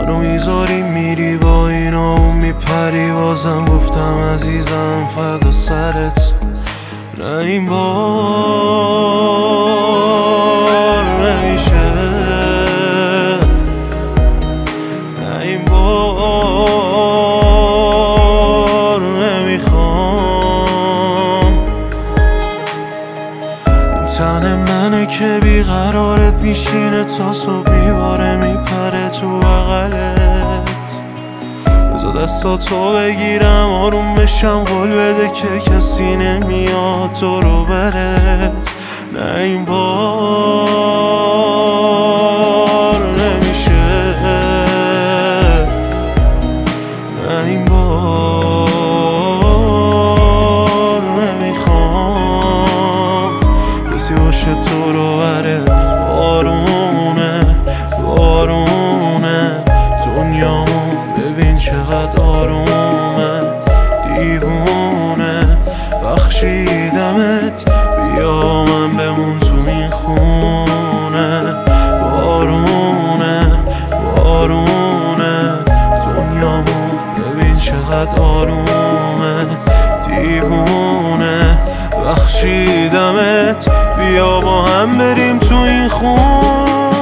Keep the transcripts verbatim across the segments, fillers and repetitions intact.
منو میذاری میری با اینا اون میپری بازم گفتم عزیزم فردا سرت نه این بار نمیشه نه این بار نمیخوام این تن منه که بیقرارت میشینه تا صبح میباره میپره تو بغلت بذار دستاتو بگیرم آروم بشم قول بده که کسی نمیاد تو رو برت نه این بار نمیشه نه این بار نمیخوام کسی باشه تو رو برت بارونه بارونه دنیامو ببین چقدر آرومه دیوونه بخشیدمت بیا من بمون تو این خونه بارونه بارونه دنیامو ببین چقدر آرومه دیوونه بخشیدمت بیا با هم بریم تو این خونه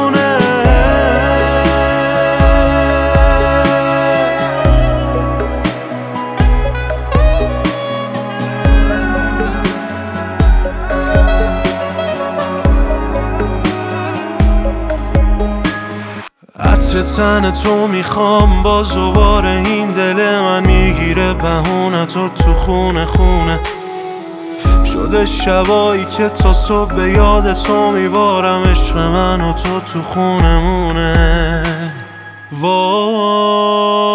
عطر تن تو میخوام باز دوباره این دل من میگیره بهونتو تو خونه خونه شده شبایی که تا صبح به یاد تو میبارم عشق من و تو تو خونه مونه وای